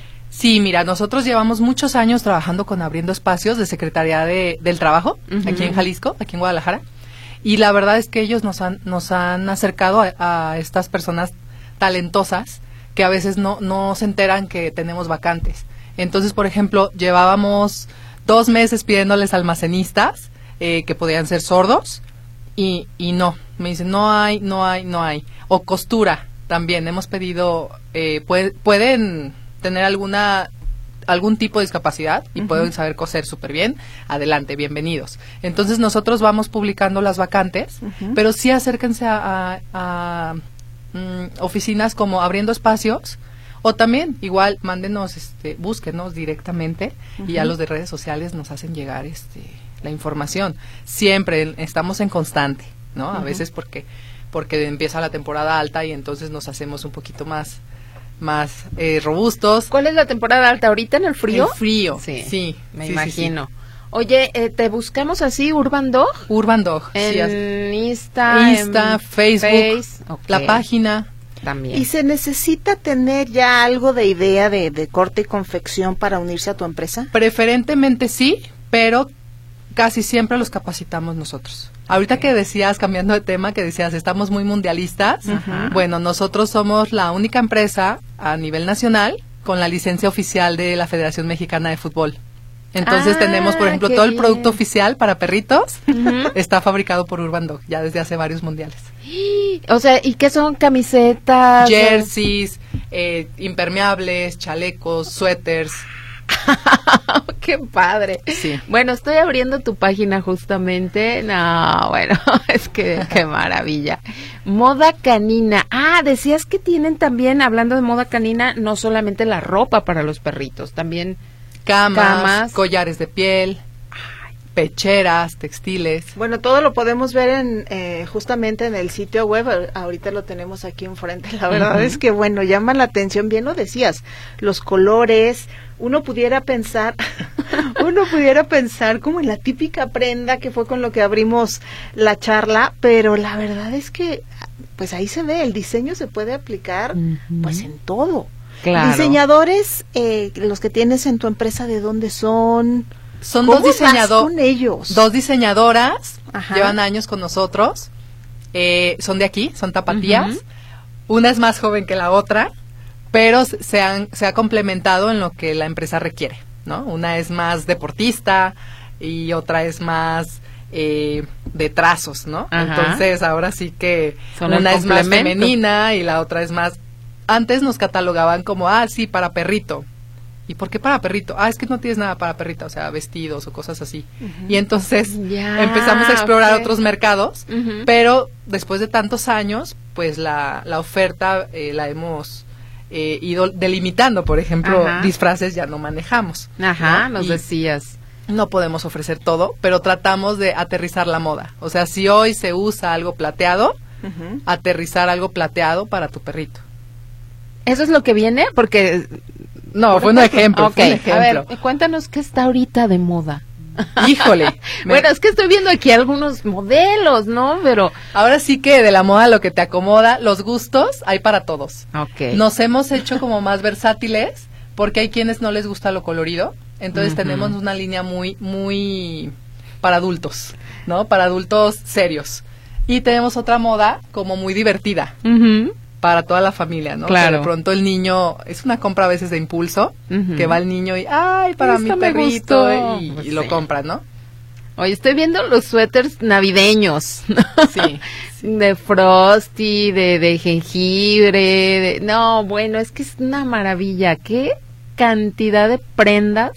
Sí, mira, nosotros llevamos muchos años trabajando con Abriendo Espacios de Secretaría de, del Trabajo, uh-huh, aquí en Jalisco, aquí en Guadalajara. Y la verdad es que ellos nos han nos han acercado a, a estas personas talentosas que a veces no no se enteran que tenemos vacantes. Entonces, por ejemplo, llevábamos dos meses pidiéndoles almacenistas eh, que podían ser sordos y, y no, me dicen no hay, no hay, no hay. O costura también, hemos pedido, eh, puede, pueden tener alguna... algún tipo de discapacidad y uh-huh, pueden saber coser súper bien, adelante, bienvenidos. Entonces nosotros vamos publicando las vacantes, uh-huh, pero sí acérquense a, a, a um, oficinas como Abriendo Espacios, o también igual mándenos, este, búsquenos directamente, uh-huh, y ya los de redes sociales nos hacen llegar este la información. Siempre estamos en constante, ¿no? Uh-huh. A veces porque porque empieza la temporada alta y entonces nos hacemos un poquito más más eh, robustos. ¿Cuál es la temporada alta ahorita, en el frío? El frío, sí, sí me sí, imagino. Sí, sí. Oye, eh, ¿te buscamos así, Urban Dog? Urban Dog. En sí, Insta, Insta, en Facebook, Face, okay, la página. También. ¿Y se necesita tener ya algo de idea de, de corte y confección para unirse a tu empresa? Preferentemente sí, pero casi siempre los capacitamos nosotros. Ahorita okay, que decías, cambiando de tema, que decías, estamos muy mundialistas. Uh-huh. Bueno, nosotros somos la única empresa a nivel nacional con la licencia oficial de la Federación Mexicana de Fútbol. Entonces ah, tenemos, por ejemplo, todo bien. el producto oficial para perritos Uh-huh. está fabricado por Urban Dog ya desde hace varios mundiales. O sea, ¿y qué son? Camisetas, Jerseys, eh, impermeables, chalecos, suéteres. ¡Qué padre! Sí. Bueno, estoy abriendo tu página justamente. No, bueno, es que qué maravilla. Moda canina. Ah, decías que tienen también, hablando de moda canina, no solamente la ropa para los perritos, también Camas, Camas. collares de piel, pecheras, textiles. Bueno, todo lo podemos ver en eh, justamente en el sitio web. Ahorita lo tenemos aquí enfrente. La verdad uh-huh. es que, bueno, llama la atención, bien lo decías, los colores. Uno pudiera pensar, uno pudiera pensar como en la típica prenda que fue con lo que abrimos la charla, pero la verdad es que, pues ahí se ve, el diseño se puede aplicar, uh-huh. pues en todo. Claro. Diseñadores, eh, los que tienes en tu empresa, ¿de dónde son? Son dos diseñadores. con ellos? Dos diseñadoras, Ajá. llevan años con nosotros, eh, son de aquí, son tapatías. Uh-huh. Una es más joven que la otra, pero se han se ha complementado en lo que la empresa requiere, ¿no? Una es más deportista y otra es más eh, de trazos, ¿no? Ajá. Entonces ahora sí que Son una es más femenina y la otra es más. Antes nos catalogaban como, ah, sí, para perrito. ¿Y por qué para perrito? Ah, es que no tienes nada para perrito, o sea, vestidos o cosas así. Uh-huh. Y entonces ya, empezamos a explorar okay. otros mercados, uh-huh. pero después de tantos años, pues la, la oferta eh, la hemos eh, ido delimitando. Por ejemplo, Ajá. disfraces ya no manejamos. Ajá, ¿no? nos Y decías. No podemos ofrecer todo, pero tratamos de aterrizar la moda. O sea, si hoy se usa algo plateado, uh-huh. aterrizar algo plateado para tu perrito. ¿Eso es lo que viene? Porque... No, fue un ejemplo, okay. fue un ejemplo. A ver, cuéntanos qué está ahorita de moda. Híjole. me... Bueno, es que estoy viendo aquí algunos modelos, ¿no? Pero... Ahora sí que de la moda lo que te acomoda, los gustos hay para todos. Okay. Nos hemos hecho como más versátiles porque hay quienes no les gusta lo colorido. Entonces uh-huh. tenemos una línea muy, muy para adultos, ¿no? Para adultos serios. Y tenemos otra moda como muy divertida. Uh-huh. Para toda la familia, ¿no? Claro. Que de pronto el niño, es una compra a veces de impulso, uh-huh. que va el niño y, ay, para Esta mi perrito, y, pues y sí. lo compra, ¿no? Oye, estoy viendo los suéteres navideños. Sí. De Frosty, de, de jengibre, de... No, bueno, es que es una maravilla. Qué cantidad de prendas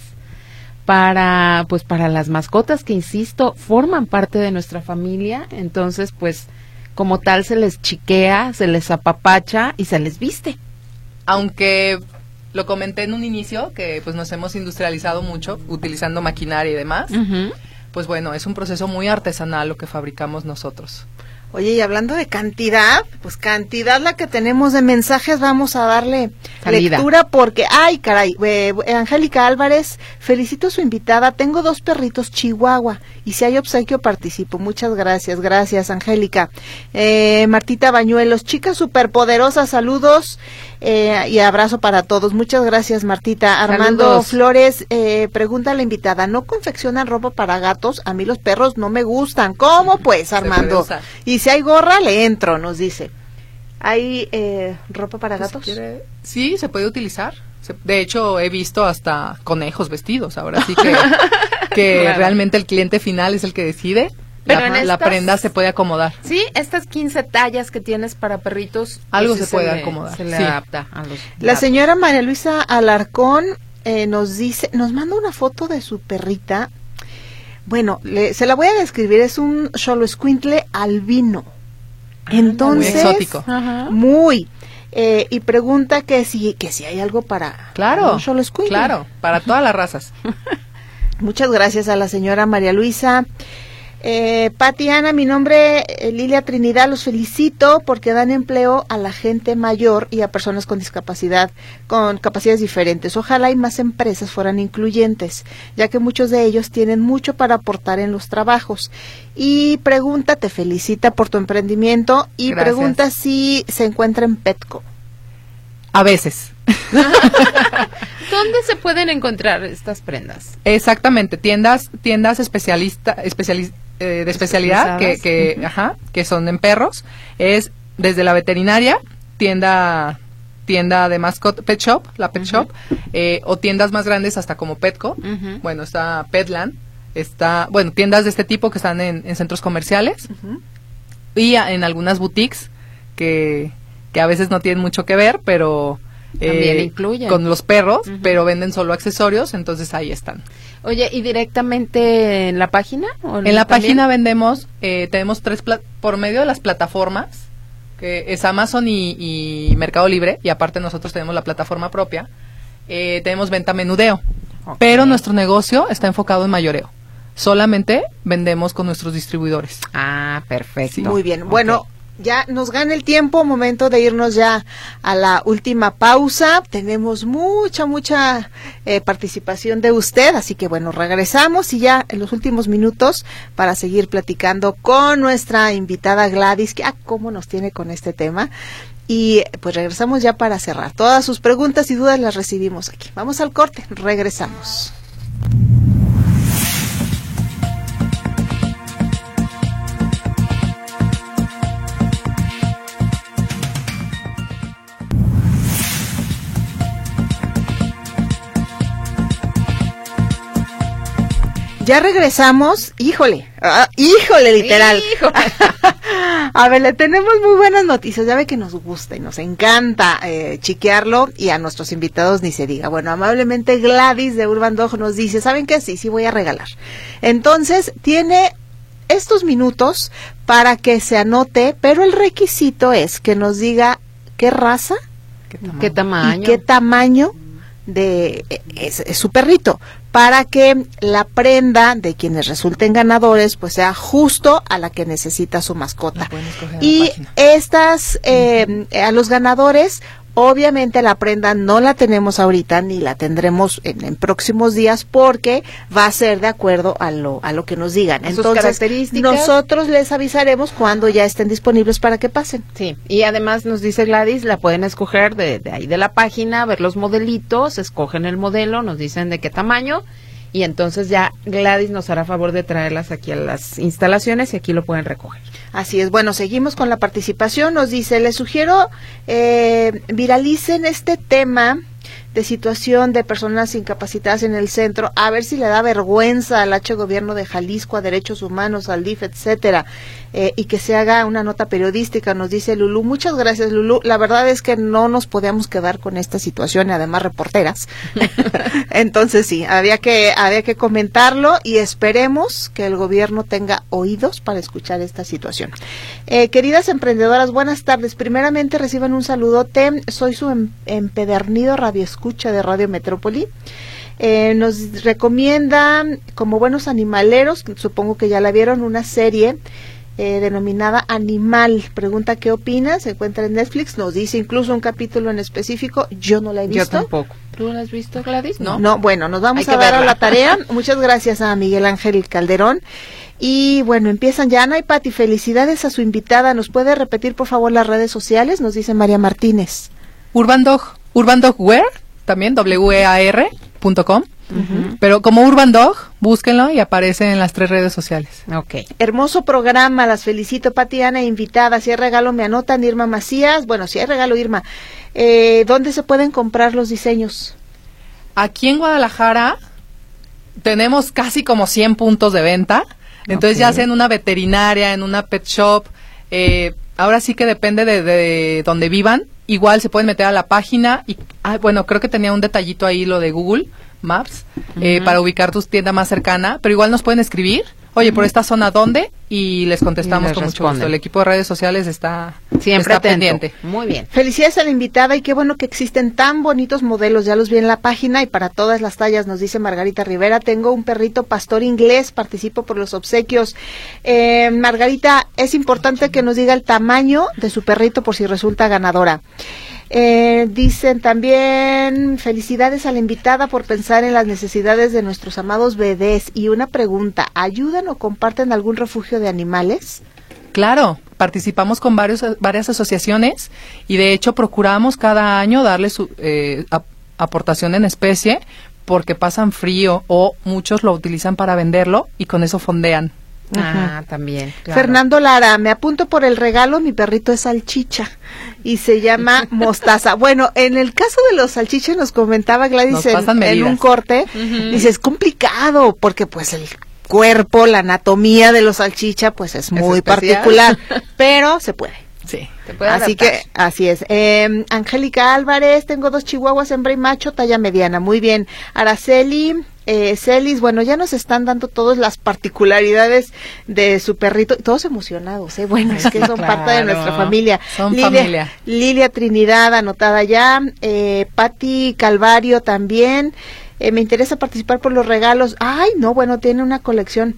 para, pues, para las mascotas que, insisto, forman parte de nuestra familia. Entonces, pues... como tal se les chiquea, se les apapacha y se les viste. Aunque lo comenté en un inicio, que pues nos hemos industrializado mucho utilizando maquinaria y demás, uh-huh. pues bueno, es un proceso muy artesanal lo que fabricamos nosotros. Oye, y hablando de cantidad, pues cantidad la que tenemos de mensajes, vamos a darle Salida. lectura porque, ay caray, eh, Angélica Álvarez, felicito a su invitada, tengo dos perritos chihuahua y si hay obsequio participo, muchas gracias, gracias Angélica. Eh, Martita Bañuelos, chicas superpoderosas, saludos eh, y abrazo para todos, muchas gracias Martita. Armando saludos. Flores, eh, pregunta a la invitada, ¿no confeccionan ropa para gatos? A mí los perros no me gustan, ¿cómo pues Armando? Y si hay gorra, le entro, nos dice. ¿Hay eh, ropa para pues gatos? Si quiere, sí, se puede utilizar. Se, de hecho, he visto hasta conejos vestidos. Ahora sí que, que claro. realmente el cliente final es el que decide. Pero la, estas, la prenda se puede acomodar. Sí, estas quince tallas que tienes para perritos. Algo pues se puede se le, acomodar. Se le sí. adapta a los La gatos. Señora María Luisa Alarcón eh, nos dice, nos manda una foto de su perrita. Bueno, le, se la voy a describir, es un xoloescuintle albino. Ah, entonces, muy exótico. Ajá. Muy. Eh, y pregunta que si que si hay algo para claro, un xoloescuintle. Claro, para todas las razas. Muchas gracias a la señora María Luisa. Eh, Pati, Ana, mi nombre eh, Lilia Trinidad, los felicito porque dan empleo a la gente mayor y a personas con discapacidad, con capacidades diferentes. Ojalá y más empresas fueran incluyentes, ya que muchos de ellos tienen mucho para aportar en los trabajos. Y pregunta, te felicita por tu emprendimiento y Gracias. Pregunta si se encuentra en Petco. A veces. ¿Dónde se pueden encontrar estas prendas? Exactamente, tiendas tiendas especialista especiali eh, de especialidad que que, uh-huh. ajá, que son en perros, es desde la veterinaria, tienda tienda de mascot, Pet Shop, la Pet uh-huh. Shop, eh, o tiendas más grandes hasta como Petco, uh-huh. bueno, está Petland, está, bueno, tiendas de este tipo que están en, en centros comerciales, uh-huh. y a, en algunas boutiques que, que a veces no tienen mucho que ver, pero también eh, incluyen con los perros, uh-huh. pero venden solo accesorios, entonces ahí están. Oye, ¿y directamente en la página? ¿O en la también? página vendemos, eh, tenemos tres, pla- por medio de las plataformas, que es Amazon y, y Mercado Libre, y aparte nosotros tenemos la plataforma propia, eh, tenemos venta menudeo, okay. pero nuestro negocio está enfocado en mayoreo. Solamente vendemos con nuestros distribuidores. Ah, perfecto. Sí. Muy bien, bueno... Okay. Ya nos gana el tiempo, momento de irnos ya a la última pausa. Tenemos mucha, mucha eh, participación de usted, así que bueno, regresamos y ya en los últimos minutos para seguir platicando con nuestra invitada Gladys, que ah, cómo nos tiene con este tema. Y pues regresamos ya para cerrar. Todas sus preguntas y dudas las recibimos aquí. Vamos al corte, regresamos. Ya regresamos, híjole, ah, híjole, literal. Híjole. A ver, le tenemos muy buenas noticias, ya ve que nos gusta y nos encanta eh, chiquearlo, y a nuestros invitados ni se diga. Bueno, amablemente Gladys de Urban Dog nos dice, ¿saben qué? Sí, sí voy a regalar. Entonces, tiene estos minutos para que se anote, pero el requisito es que nos diga qué raza, qué tamaño, ¿Qué tamaño? y qué tamaño de es, es su perrito, para que la prenda de quienes resulten ganadores pues sea justo a la que necesita su mascota. Y estas eh, a los ganadores, obviamente la prenda no la tenemos ahorita ni la tendremos en, en próximos días, porque va a ser de acuerdo a lo a lo que nos digan. Entonces, características, nosotros les avisaremos cuando ya estén disponibles para que pasen. Sí, y además nos dice Gladys, la pueden escoger de, de ahí de la página, ver los modelitos, escogen el modelo, nos dicen de qué tamaño, y entonces ya Gladys nos hará favor de traerlas aquí a las instalaciones y aquí lo pueden recoger. Así es. Bueno, seguimos con la participación. Nos dice, les sugiero eh, viralicen este tema de situación de personas incapacitadas en el centro, a ver si le da vergüenza al H gobierno de Jalisco, a Derechos Humanos, al D I F, etcétera, eh, y que se haga una nota periodística, nos dice Lulú. Muchas gracias, Lulú. La verdad es que no nos podíamos quedar con esta situación, y además reporteras. Entonces sí, había que había que comentarlo, y esperemos que el gobierno tenga oídos para escuchar esta situación. Eh, queridas emprendedoras, buenas tardes. Primeramente reciban un saludote. Soy su em- empedernido radioescucha de Radio Metrópoli. Eh, nos recomienda, como buenos animaleros, supongo que ya la vieron, una serie eh, denominada Animal. Pregunta qué opinas, se encuentra en Netflix, nos dice incluso un capítulo en específico. Yo no la he visto. Yo tampoco. ¿Tú la has visto, Gladys? No. No, bueno, nos vamos Hay a dar verla. a la tarea. Muchas gracias a Miguel Ángel Calderón. Y bueno, empiezan ya. Ana y Pati, felicidades a su invitada. ¿Nos puede repetir, por favor, las redes sociales? Nos dice María Martínez. Urban Dog, Urban Dog Wear, también W E A R punto com, uh-huh. pero como Urban Dog, búsquenlo y aparece en las tres redes sociales. Okay. Hermoso programa, las felicito, Pati, Ana, invitada. Si hay regalo, me anotan. Irma Macías, bueno, si hay regalo, Irma. Eh, ¿Dónde se pueden comprar los diseños? Aquí en Guadalajara tenemos casi como cien puntos de venta, entonces okay. ya sea en una veterinaria, en una pet shop, eh, ahora sí que depende de, de donde vivan. Igual se pueden meter a la página y, ah, bueno, creo que tenía un detallito ahí lo de Google Maps, uh-huh. eh, para ubicar tu tienda más cercana, pero igual nos pueden escribir, oye, uh-huh. por esta zona, ¿dónde? Y les contestamos y les con responden. Mucho gusto. El equipo de redes sociales está, Siempre está pendiente. Muy bien. Felicidades a la invitada, y qué bueno que existen tan bonitos modelos, ya los vi en la página, y para todas las tallas, nos dice Margarita Rivera. Tengo un perrito pastor inglés, participo por los obsequios. Eh, Margarita, es importante que nos diga el tamaño de su perrito por si resulta ganadora. Eh, dicen también, felicidades a la invitada por pensar en las necesidades de nuestros amados bebés. Y una pregunta, ¿ayudan o comparten algún refugio de animales? Claro, participamos con varios, varias asociaciones, y de hecho procuramos cada año darle su eh, ap- aportación en especie, porque pasan frío o muchos lo utilizan para venderlo y con eso fondean. Ah, Ajá. también. Claro. Fernando Lara, me apunto por el regalo, mi perrito es salchicha y se llama Mostaza. Bueno, en el caso de los salchichas nos comentaba Gladys Nos en, pasan en un medidas. corte, Ujú. dice, es complicado porque pues el cuerpo, la anatomía de los salchichas pues es muy especial. particular, pero se puede. Sí. Te puede Así adaptar. que, así es. Eh, Angélica Álvarez, tengo dos chihuahuas, hembra y macho, talla mediana. Muy bien. Araceli, eh, Celis, bueno, ya nos están dando todas las particularidades de su perrito. Todos emocionados, ¿eh? Bueno, es que son Claro. parte de nuestra familia. Son Lilia, familia. Lilia Trinidad, anotada ya. Eh, Pati Calvario también. Eh, me interesa participar por los regalos. Ay, no, bueno, tiene una colección.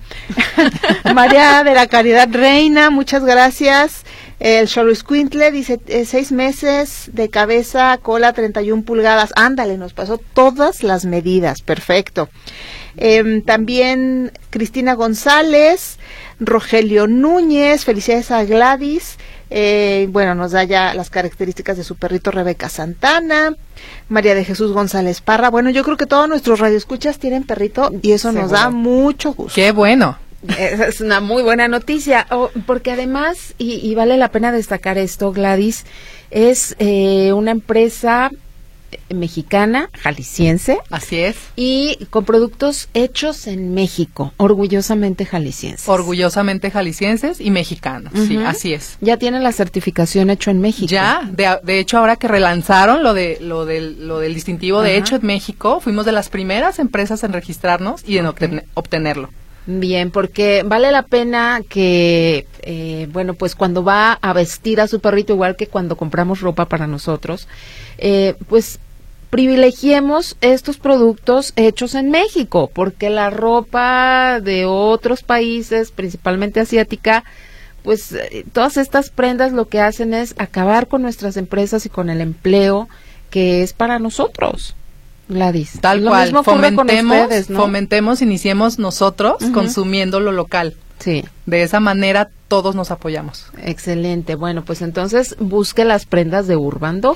María de la Caridad Reina, muchas gracias. El Xoloitzcuintle dice, eh, seis meses de cabeza, cola treinta y una pulgadas. Ándale, nos pasó todas las medidas. Perfecto. Eh, también Cristina González, Rogelio Núñez, felicidades a Gladys. Eh, bueno, nos da ya las características de su perrito Rebeca Santana. María de Jesús González Parra. Bueno, yo creo que todos nuestros radioescuchas tienen perrito y eso nos Seguro. da mucho gusto. Qué bueno. Esa es una muy buena noticia, oh, porque además, y, y vale la pena destacar esto, Gladys, es eh, una empresa mexicana, jalisciense, Así es. y con productos hechos en México, orgullosamente jaliscienses. Orgullosamente jaliscienses y mexicanos. Sí, Ujú. así es. Ya tiene la certificación hecho en México. Ya, de, de hecho ahora que relanzaron lo de lo del lo del distintivo de Ajá. hecho en México, fuimos de las primeras empresas en registrarnos y en Ok. obten- obtenerlo. Bien, porque vale la pena que, eh, bueno, pues cuando va a vestir a su perrito, igual que cuando compramos ropa para nosotros, eh, pues privilegiemos estos productos hechos en México, porque la ropa de otros países, principalmente asiática, pues eh, todas estas prendas lo que hacen es acabar con nuestras empresas y con el empleo que es para nosotros. Gladys. Tal Lo cual, mismo ocurre con fomentemos, ustedes, ¿no? fomentemos, iniciemos nosotros Ujú. consumiendo lo local. Sí. De esa manera todos nos apoyamos. Excelente. Bueno, pues entonces busque las prendas de Urban Dog.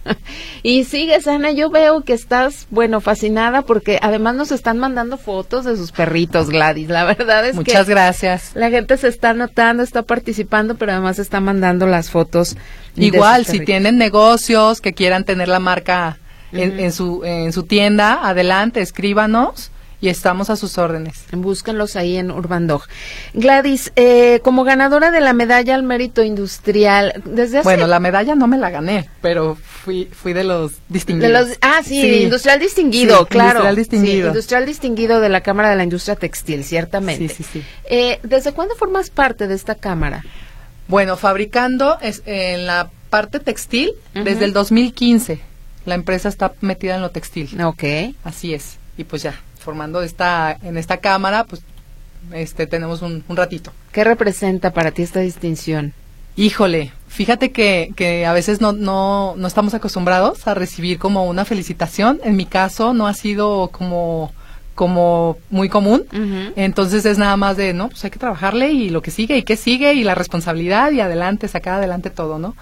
Y sigue, Ana, yo veo que estás, bueno, fascinada porque además nos están mandando fotos de sus perritos, Gladys. La verdad es Muchas que gracias. la gente se está anotando, está participando, pero además está mandando las fotos. de Igual, sus si perritos. tienen negocios que quieran tener la marca en, Ujú. en su en su tienda, adelante, escríbanos y estamos a sus órdenes. Búsquenlos ahí en Urban Dog. Gladys, eh, como ganadora de la medalla al mérito industrial, desde hace... Bueno, la medalla no me la gané, pero fui fui de los De distinguidos. los, ah, sí, Sí. industrial distinguido, Sí, claro. industrial distinguido. Sí, industrial distinguido de la Cámara de la Industria Textil, ciertamente. Sí, sí, sí. Eh, ¿Desde cuándo formas parte de esta Cámara? Bueno, fabricando es, en la parte textil Ujú. desde el dos mil quince. La empresa está metida en lo textil. Ok. Así es. Y pues ya, formando esta en esta cámara, pues este tenemos un, un ratito. ¿Qué representa para ti esta distinción? Híjole, fíjate que, que a veces no, no, no estamos acostumbrados a recibir como una felicitación. En mi caso no ha sido como, como muy común. Ujú. Entonces es nada más de, no, pues hay que trabajarle y lo que sigue y qué sigue y la responsabilidad y adelante, sacar adelante todo, ¿no?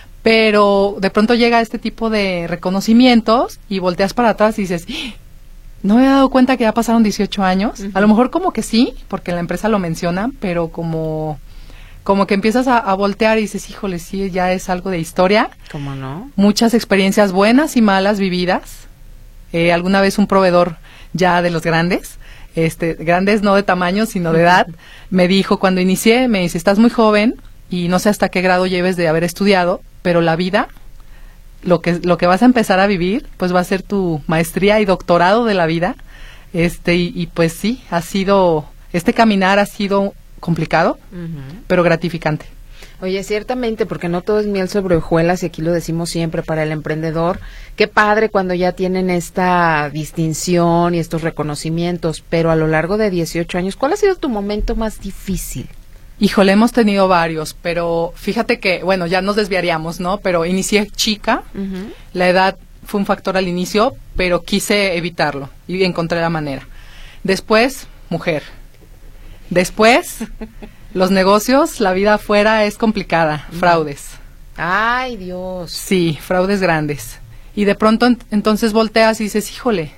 Pero de pronto llega este tipo de reconocimientos y volteas para atrás y dices, ¡Ah! No me he dado cuenta que ya pasaron dieciocho años. Ujú. A lo mejor como que sí, porque la empresa lo menciona, pero como, como que empiezas a, a voltear y dices, híjole, sí, ya es algo de historia. ¿Cómo no? Muchas experiencias buenas y malas vividas. Eh, alguna vez un proveedor ya de los grandes, este, grandes no de tamaño, sino de edad, me dijo cuando inicié, me dice, estás muy joven y no sé hasta qué grado lleves de haber estudiado, pero la vida, lo que, lo que vas a empezar a vivir, pues va a ser tu maestría y doctorado de la vida. Este, y, y pues sí, ha sido, este caminar ha sido complicado, Ujú. pero gratificante. Oye, ciertamente, porque no todo es miel sobre hojuelas, y aquí lo decimos siempre para el emprendedor. Qué padre cuando ya tienen esta distinción y estos reconocimientos, pero a lo largo de dieciocho años, ¿cuál ha sido tu momento más difícil? Híjole, hemos tenido varios, pero fíjate que, bueno, ya nos desviaríamos, ¿no? Pero inicié chica, Ujú. la edad fue un factor al inicio, pero quise evitarlo y encontré la manera. Después, mujer. Después, los negocios, la vida afuera es complicada, fraudes. Ay, Dios. Sí, fraudes grandes. Y de pronto en- entonces volteas y dices, híjole,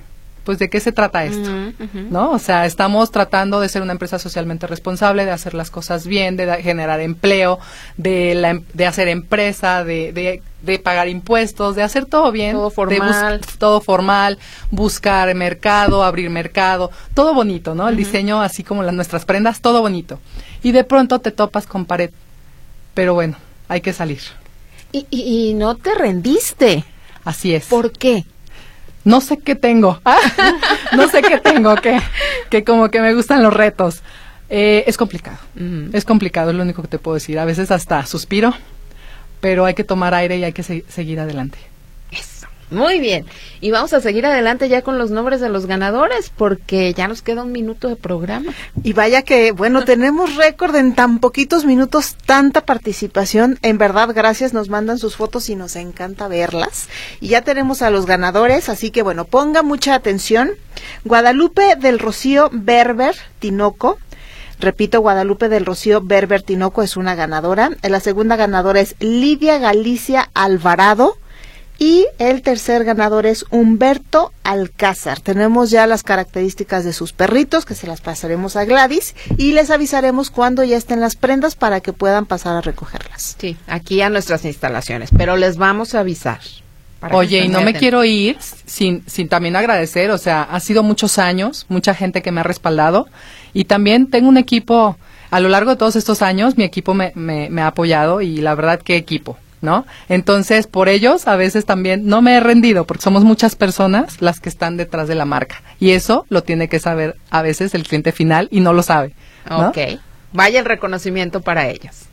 pues ¿de qué se trata esto? Uh-huh, uh-huh. ¿No? O sea, estamos tratando de ser una empresa socialmente responsable, de hacer las cosas bien, de da- generar empleo, de la, de hacer empresa, de, de, de pagar impuestos, de hacer todo bien. Todo formal. De bus- todo formal, buscar mercado, abrir mercado, todo bonito, ¿no? El uh-huh. diseño, así como las nuestras prendas, todo bonito. Y de pronto te topas con pared. Pero bueno, hay que salir. Y, y, y no te rendiste. Así es. ¿Por qué? No sé qué tengo. no sé qué tengo, que, que como que me gustan los retos. Eh, es complicado. Uh-huh. Es complicado, es lo único que te puedo decir. A veces hasta suspiro, pero hay que tomar aire y hay que se- seguir adelante. Eso. Muy bien. Y vamos a seguir adelante ya con los nombres de los ganadores, porque ya nos queda un minuto de programa. Y vaya que, bueno, tenemos récord en tan poquitos minutos, tanta participación. En verdad, gracias, nos mandan sus fotos y nos encanta verlas. Y ya tenemos a los ganadores, así que, bueno, ponga mucha atención. Guadalupe del Rocío Berber Tinoco. Repito, Guadalupe del Rocío Berber Tinoco es una ganadora. La segunda ganadora es Lidia Galicia Alvarado. Y el tercer ganador es Humberto Alcázar. Tenemos ya las características de sus perritos, que se las pasaremos a Gladys, y les avisaremos cuando ya estén las prendas para que puedan pasar a recogerlas. Sí, aquí a nuestras instalaciones, pero les vamos a avisar. Oye, y no me quiero ir sin, sin también agradecer, o sea, ha sido muchos años, mucha gente que me ha respaldado, y también tengo un equipo, a lo largo de todos estos años, mi equipo me, me, me ha apoyado, y la verdad, qué equipo, ¿no? Entonces, por ellos, a veces también no me he rendido, porque somos muchas personas las que están detrás de la marca, y eso lo tiene que saber a veces el cliente final, y no lo sabe, ¿no? Ok, vaya el reconocimiento para ellos.